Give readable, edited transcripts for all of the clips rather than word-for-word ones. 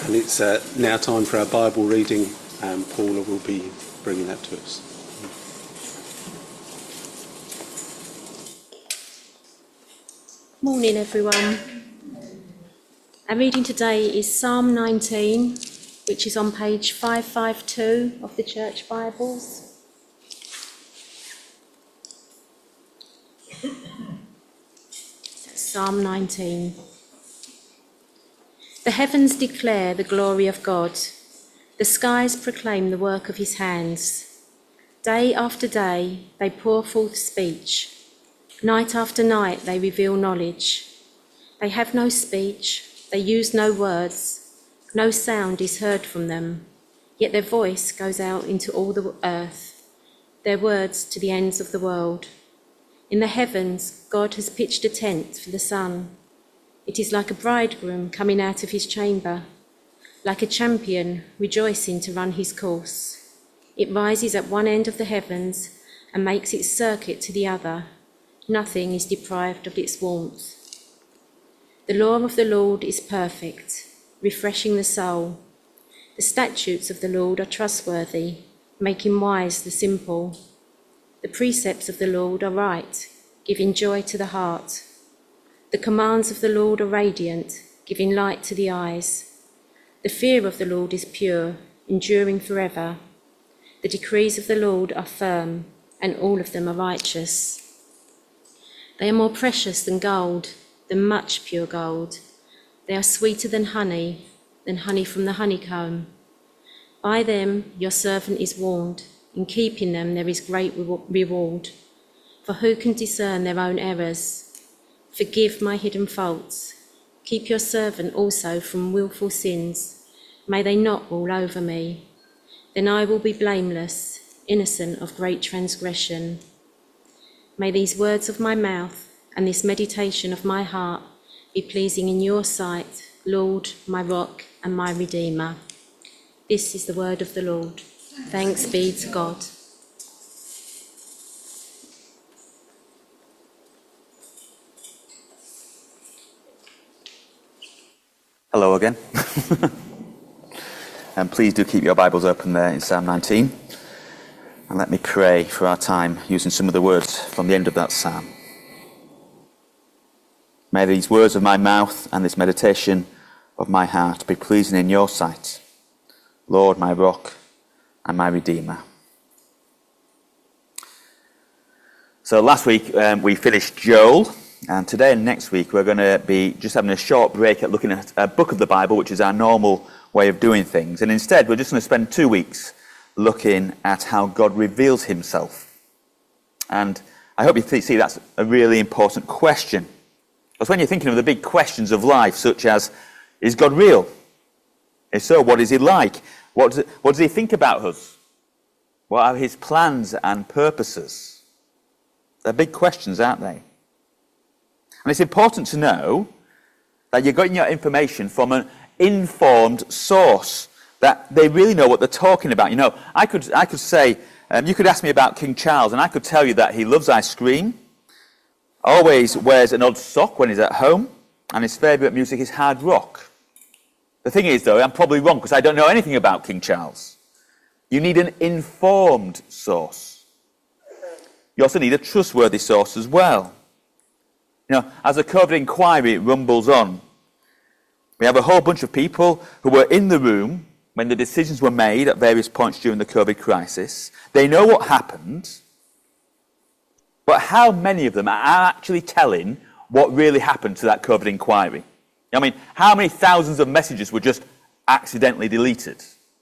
And it's now time for our Bible reading, and Paula will be bringing that to us. Morning, everyone. Our reading today is Psalm 19, which is on page 552 of the Church Bibles. Psalm 19. The heavens declare the glory of God. The skies proclaim the work of his hands. Day after day they pour forth speech. Night after night they reveal knowledge. They have no speech, they use no words, no sound is heard from them, yet their voice goes out into all the earth, their words to the ends of the world. In the heavens God has pitched a tent for the sun. It is like a bridegroom coming out of his chamber, like a champion rejoicing to run his course. It rises at one end of the heavens and makes its circuit to the other. Nothing is deprived of its warmth. The law of the Lord is perfect, refreshing the soul. The statutes of the Lord are trustworthy, making wise the simple. The precepts of the Lord are right, giving joy to the heart. The commands of the Lord are radiant, giving light to the eyes. The fear of the Lord is pure, enduring forever. The decrees of the Lord are firm, and all of them are righteous. They are more precious than gold, than much pure gold. They are sweeter than honey from the honeycomb. By them your servant is warned. In keeping them there is great reward. For who can discern their own errors? Forgive my hidden faults. Keep your servant also from willful sins. May they not rule over me. Then I will be blameless, innocent of great transgression. May these words of my mouth and this meditation of my heart be pleasing in your sight, Lord, my rock and my redeemer. This is the word of the Lord. Thanks be to God. Hello again. And please do keep your Bibles open there in Psalm 19. And let me pray for our time using some of the words from the end of that psalm. May these words of my mouth and this meditation of my heart be pleasing in your sight, Lord, my rock and my redeemer. So last week we finished Joel, and today and next week we're going to be just having a short break at looking at a book of the Bible, which is our normal way of doing things. And instead we're just going to spend 2 weeks looking at how God reveals himself. And I hope you see that's a really important question. Because when you're thinking of the big questions of life, such as, is God real? If so, what is he like? What does he think about us? What are his plans and purposes? They're big questions, aren't they? And it's important to know that you're getting your information from an informed source, that they really know what they're talking about. You know, I could say, you could ask me about King Charles, and I could tell you that he loves ice cream, always wears an odd sock when he's at home, and his favourite music is hard rock. The thing is, though, I'm probably wrong, because I don't know anything about King Charles. You need an informed source. You also need a trustworthy source as well. You know, as the COVID inquiry rumbles on, we have a whole bunch of people who were in the room when the decisions were made at various points during the COVID crisis. They know what happened, but how many of them are actually telling what really happened to that COVID inquiry? I mean, how many thousands of messages were just accidentally deleted?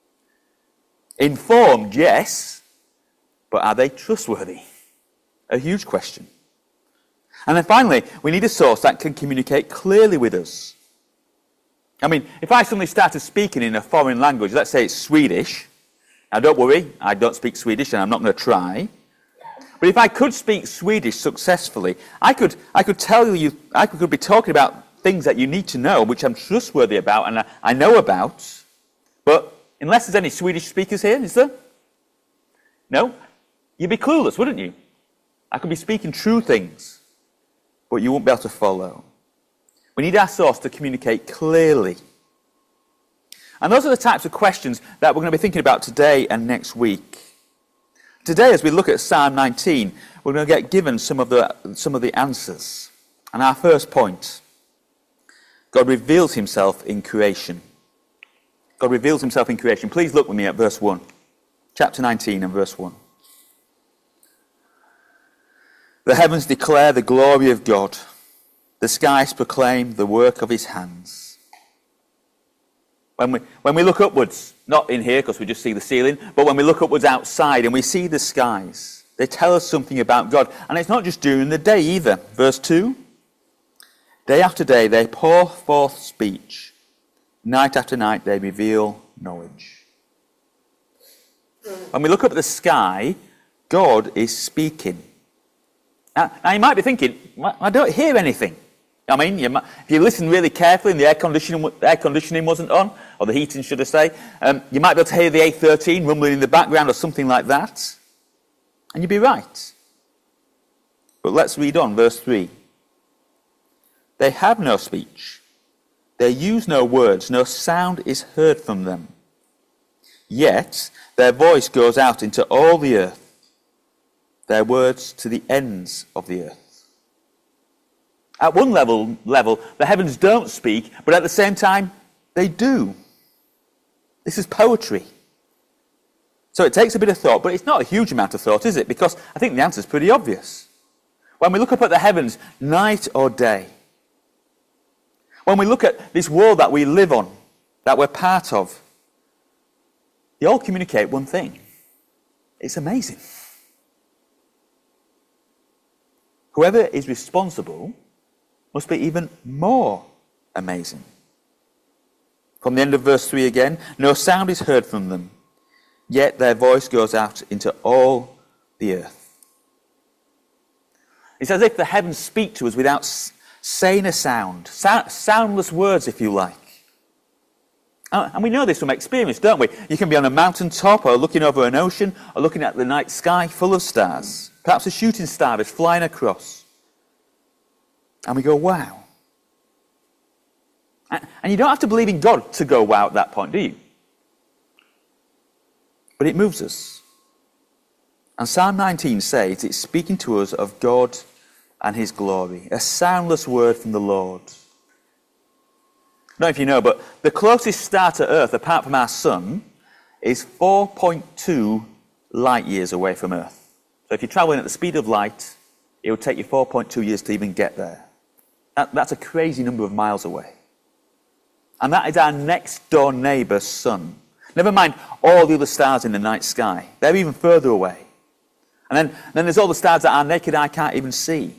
Informed, yes, but are they trustworthy? A huge question. And then finally, we need a source that can communicate clearly with us. I mean, if I suddenly started speaking in a foreign language, let's say it's Swedish, now don't worry, I don't speak Swedish and I'm not going to try. But if I could speak Swedish successfully, I could tell you, I could be talking about things that you need to know, which I'm trustworthy about and I know about. But unless there's any Swedish speakers here, is there? No? You'd be clueless, wouldn't you? I could be speaking true things, but you won't be able to follow. We need our source to communicate clearly. And those are the types of questions that we're going to be thinking about today and next week. Today, as we look at Psalm 19, we're going to get given some of the answers. And our first point, God reveals himself in creation. God reveals himself in creation. Please look with me at verse 1. Chapter 19 and verse 1. The heavens declare the glory of God. The skies proclaim the work of his hands. When we look upwards, not in here because we just see the ceiling, but when we look upwards outside and we see the skies, they tell us something about God. And it's not just during the day either. Verse 2. Day after day they pour forth speech. Night after night they reveal knowledge. When we look up at the sky, God is speaking. Now you might be thinking, I don't hear anything. I mean, if you listen really carefully and the air conditioning wasn't on, or the heating should I say, you might be able to hear the A13 rumbling in the background or something like that. And you'd be right. But let's read on, verse 3. They have no speech. They use no words. No sound is heard from them. Yet their voice goes out into all the earth. Their words to the ends of the earth. At one level, the heavens don't speak, but at the same time, they do. This is poetry. So it takes a bit of thought, but it's not a huge amount of thought, is it? Because I think the answer is pretty obvious. When we look up at the heavens, night or day, when we look at this world that we live on, that we're part of, they all communicate one thing. It's amazing. Whoever is responsible must be even more amazing. From the end of verse 3 again, no sound is heard from them, yet their voice goes out into all the earth. It's as if the heavens speak to us without saying a sound. Soundless words, if you like. And we know this from experience, don't we? You can be on a mountaintop or looking over an ocean or looking at the night sky full of stars. Perhaps a shooting star is flying across. And we go, wow. And you don't have to believe in God to go wow at that point, do you? But it moves us. And Psalm 19 says it's speaking to us of God and his glory. A soundless word from the Lord. I don't know if you know, but the closest star to Earth, apart from our sun, is 4.2 light years away from Earth. So if you're traveling at the speed of light, it would take you 4.2 years to even get there. That's a crazy number of miles away. And that is our next door neighbour's sun. Never mind all the other stars in the night sky. They're even further away. And then there's all the stars that our naked eye can't even see.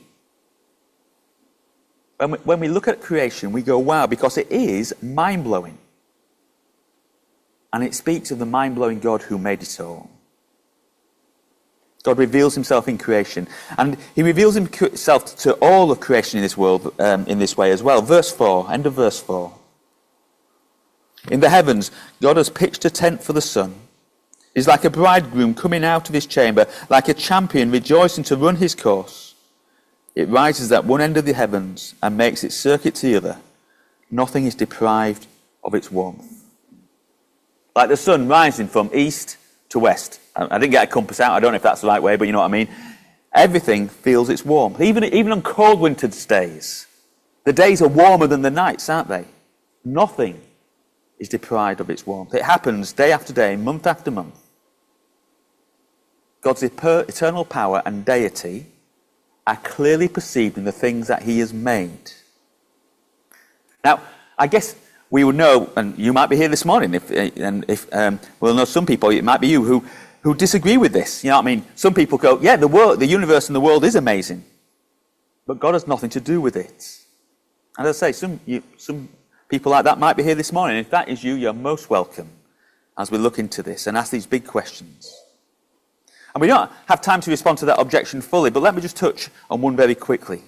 When we look at creation, we go, wow, because it is mind-blowing. And it speaks of the mind-blowing God who made it all. God reveals himself in creation. And he reveals himself to all of creation in this world in this way as well. Verse 4, end of verse 4. In the heavens, God has pitched a tent for the sun. He's like a bridegroom coming out of his chamber, like a champion rejoicing to run his course. It rises at one end of the heavens and makes its circuit to the other. Nothing is deprived of its warmth. Like the sun rising from east to west. I didn't get a compass out. I don't know if that's the right way, but you know what I mean. Everything feels its warmth. Even on cold winter's days. The days are warmer than the nights, aren't they? Nothing is deprived of its warmth. It happens day after day, month after month. God's eternal power and deity are clearly perceived in the things that he has made. Now, I guess we would know, and you might be here this morning, we'll know some people, it might be you, who disagree with this. You know what I mean? Some people go, yeah, the universe and the world is amazing, but God has nothing to do with it. And as I say, some people like that might be here this morning. If that is you, you're most welcome as we look into this and ask these big questions. And we don't have time to respond to that objection fully, but let me just touch on one very quickly.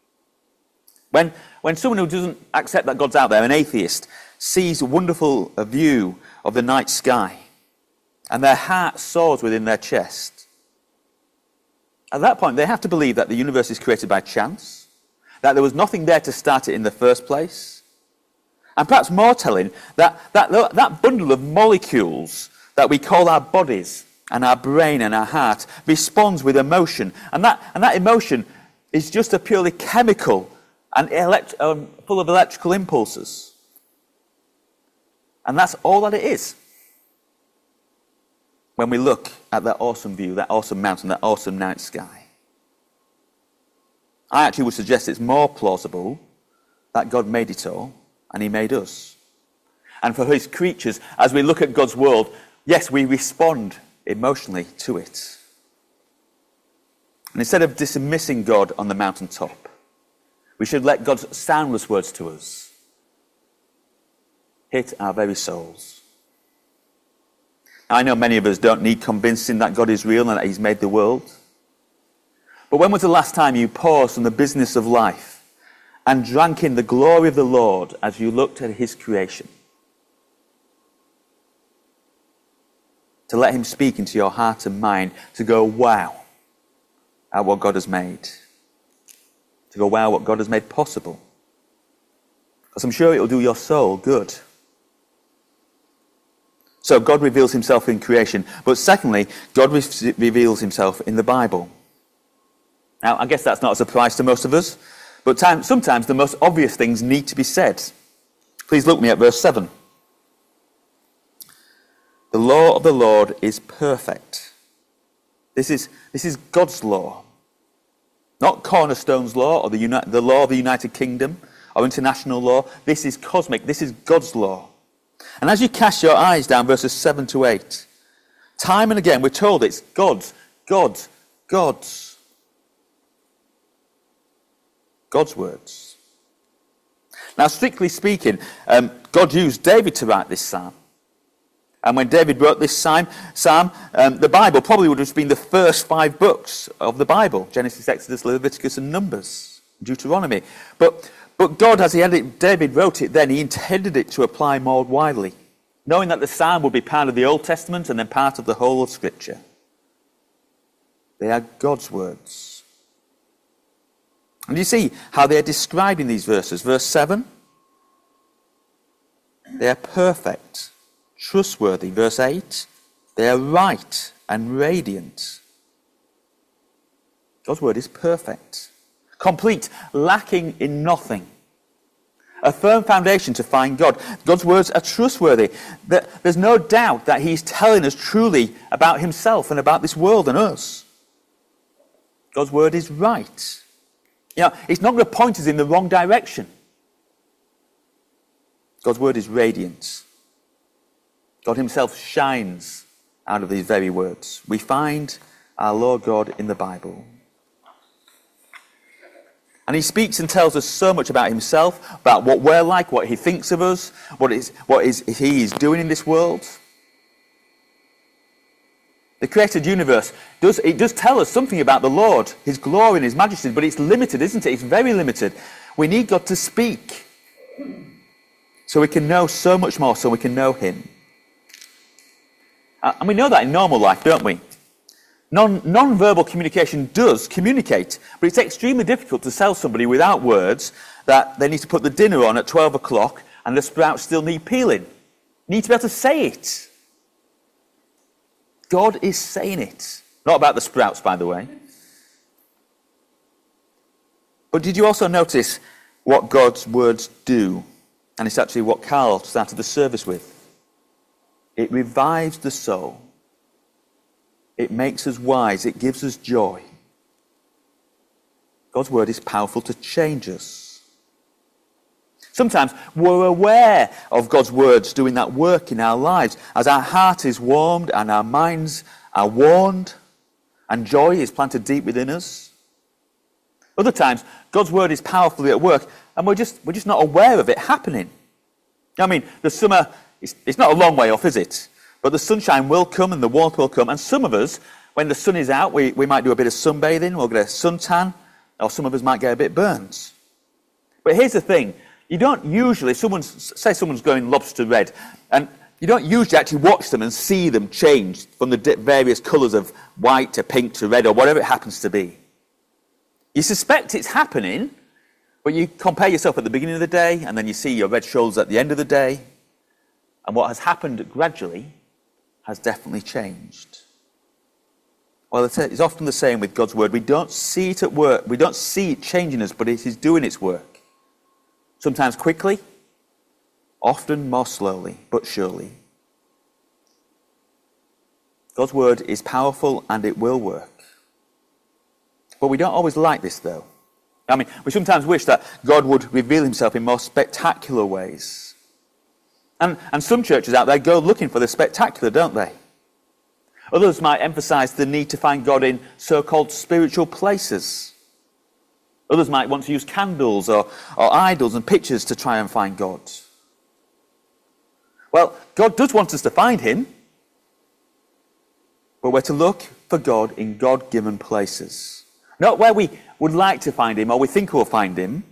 When someone who doesn't accept that God's out there, an atheist, sees a wonderful view of the night sky, and their heart soars within their chest, at that point they have to believe that the universe is created by chance, that there was nothing there to start it in the first place, And perhaps more telling, that bundle of molecules that we call our bodies and our brain and our heart responds with emotion. And that emotion is just a purely chemical and full of electrical impulses. And that's all that it is. When we look at that awesome view, that awesome mountain, that awesome night sky. I actually would suggest it's more plausible that God made it all and he made us. And for his creatures, as we look at God's world, yes, we respond emotionally to it. And instead of dismissing God on the mountaintop, we should let God's soundless words to us hit our very souls. Now, I know many of us don't need convincing that God is real and that he's made the world. But when was the last time you paused from the business of life and drank in the glory of the Lord as you looked at his creation? To let him speak into your heart and mind, to go wow at what God has made. To go wow what God has made possible. Because I'm sure it will do your soul good. So God reveals himself in creation. But secondly, God reveals himself in the Bible. Now, I guess that's not a surprise to most of us. But sometimes the most obvious things need to be said. Please look with me at verse 7. The law of the Lord is perfect. This is God's law. Not Cornerstone's law or the law of the United Kingdom or international law. This is cosmic. This is God's law. And as you cast your eyes down verses 7 to 8, time and again we're told it's God's words. Now, strictly speaking, God used David to write this psalm. And when David wrote this psalm, the Bible probably would have been the first 5 books of the Bible: Genesis, Exodus, Leviticus, and Numbers, Deuteronomy. But God, as David wrote it then, he intended it to apply more widely, knowing that the psalm would be part of the Old Testament and then part of the whole of Scripture. They are God's words. And you see how they are described in these verses. Verse 7, they are perfect, trustworthy. Verse 8, they are right and radiant. God's word is perfect, complete, lacking in nothing. A firm foundation to find God. God's words are trustworthy. There's no doubt that he's telling us truly about himself and about this world and us. God's word is right. It's not going to point us in the wrong direction. God's word is radiant. God himself shines out of these very words. We find our Lord God in the Bible. And he speaks and tells us so much about himself, about what we're like, what he thinks of us, what he is doing in this world. The created universe does tell us something about the Lord, his glory and his majesty, but it's limited, isn't it? It's very limited. We need God to speak so we can know so much more, so we can know him. And we know that in normal life, don't we? Non-verbal communication does communicate, but it's extremely difficult to tell somebody without words that they need to put the dinner on at 12 o'clock and the sprouts still need peeling. You need to be able to say it. God is saying it. Not about the sprouts, by the way. But did you also notice what God's words do? And it's actually what Carl started the service with. It revives the soul. It makes us wise. It gives us joy. God's word is powerful to change us. Sometimes we're aware of God's words doing that work in our lives as our heart is warmed and our minds are warned and joy is planted deep within us. Other times, God's word is powerfully at work and we're just not aware of it happening. I mean, the summer, it's not a long way off, is it? But the sunshine will come and the warmth will come. And some of us, when the sun is out, we might do a bit of sunbathing, we'll get a suntan, or some of us might get a bit burnt. But here's the thing. You don't usually, say someone's going lobster red, and you don't usually actually watch them and see them change from the various colours of white to pink to red or whatever it happens to be. You suspect it's happening, But you compare yourself at the beginning of the day, and then you see your red shoulders at the end of the day, and what has happened gradually has definitely changed. Well, it's often the same with God's word. We don't see it at work. We don't see it changing us, but it is doing its work. Sometimes quickly, often more slowly, but surely. God's word is powerful and it will work. But we don't always like this, though. I mean, we sometimes wish that God would reveal himself in more spectacular ways. And some churches out there go looking for the spectacular, don't they? Others might emphasize the need to find God in so-called spiritual places. Others might want to use candles or idols and pictures to try and find God. Well, God does want us to find him, but we're to look for God in God-given places. Not where we would like to find him or we think we'll find him,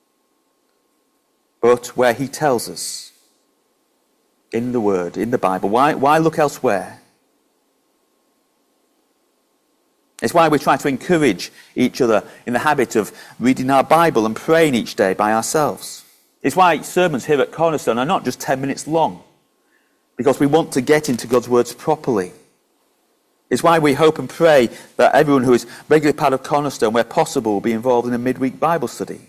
but where he tells us. In the Word, in the Bible. Why look elsewhere? It's why we try to encourage each other in the habit of reading our Bible and praying each day by ourselves. It's why sermons here at Cornerstone are not just 10 minutes long, because we want to get into God's words properly. It's why we hope and pray that everyone who is regularly part of Cornerstone, where possible, will be involved in a midweek Bible study.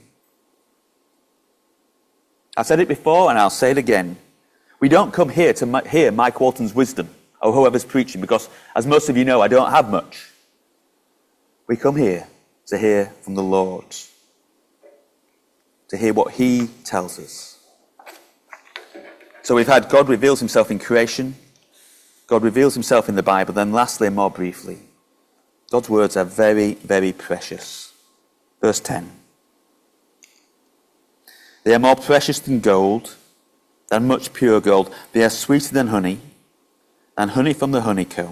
I've said it before and I'll say it again. We don't come here to hear Mike Walton's wisdom or whoever's preaching, because, as most of you know, I don't have much. We come here to hear from the Lord, to hear what he tells us. So we've had God reveals himself in creation, God reveals himself in the Bible, then lastly and more briefly, God's words are very, very precious. Verse 10. They are more precious than gold, than much pure gold. They are sweeter than honey from the honeycomb.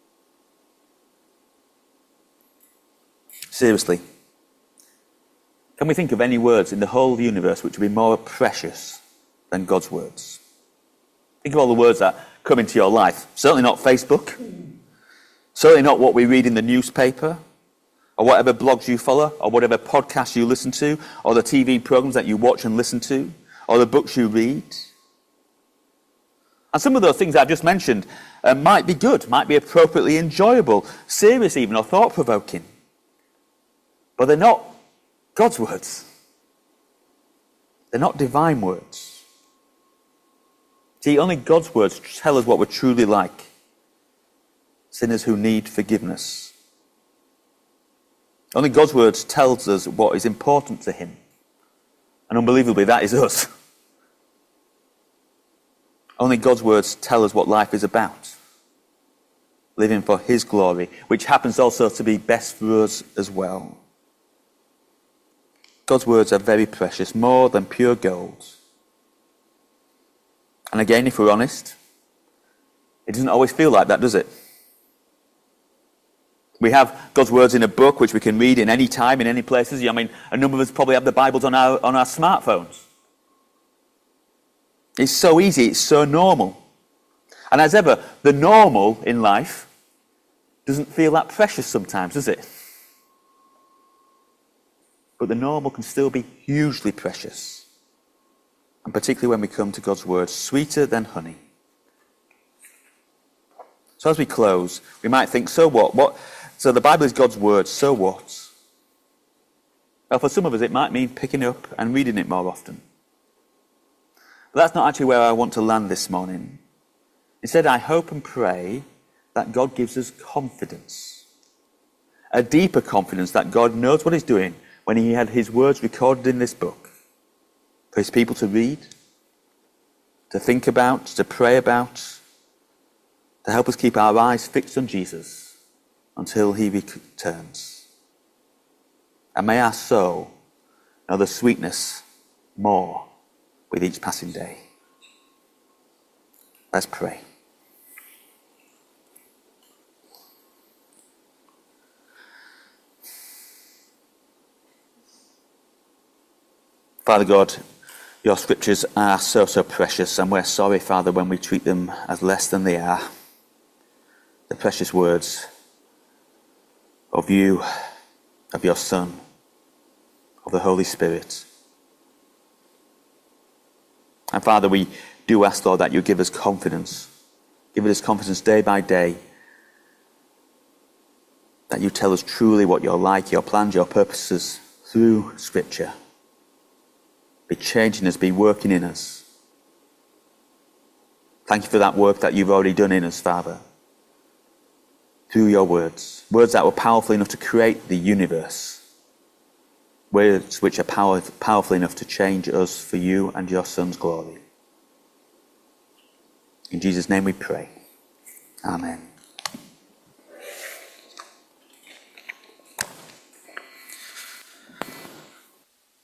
Seriously, can we think of any words in the whole universe which would be more precious than God's words? Think of all the words that come into your life. Certainly not Facebook. Certainly not what we read in the newspaper, or whatever blogs you follow, or whatever podcasts you listen to, or the TV programs that you watch and listen to, or the books you read. And some of those things I've just mentioned might be good, might be appropriately enjoyable, serious even, or thought-provoking. But they're not God's words. They're not divine words. See, only God's words tell us what we're truly like. Sinners who need forgiveness. Only God's words tells us what is important to him. And unbelievably, that is us. Only God's words tell us what life is about. Living for his glory, which happens also to be best for us as well. God's words are very precious, more than pure gold. And again, if we're honest, it doesn't always feel like that, does it? We have God's words in a book which we can read in any time, in any places. I mean, a number of us probably have the Bibles on our smartphones. It's so easy, it's so normal. And as ever, the normal in life doesn't feel that precious sometimes, does it? But the normal can still be hugely precious. And particularly when we come to God's word, sweeter than honey. So as we close, we might think, so what? So the Bible is God's word, so what? Well, for some of us it might mean picking up and reading it more often. But that's not actually where I want to land this morning. Instead, I hope and pray that God gives us confidence. A deeper confidence that God knows what he's doing when he had his words recorded in this book. For his people to read, to think about, to pray about, to help us keep our eyes fixed on Jesus until he returns. And may our soul know the sweetness more with each passing day. Let's pray. Father God, your scriptures are so precious, and we're sorry, Father, when we treat them as less than they are. The precious words of you, of your Son, of the Holy Spirit. And Father, we do ask, Lord, that you give us confidence. Give us confidence day by day. That you tell us truly what you're like, your plans, your purposes through Scripture. Be changing us, be working in us. Thank you for that work that you've already done in us, Father. Through your words. Words that were powerful enough to create the universe. Words which are powerful enough to change us for you and your Son's glory. In Jesus' name we pray. Amen.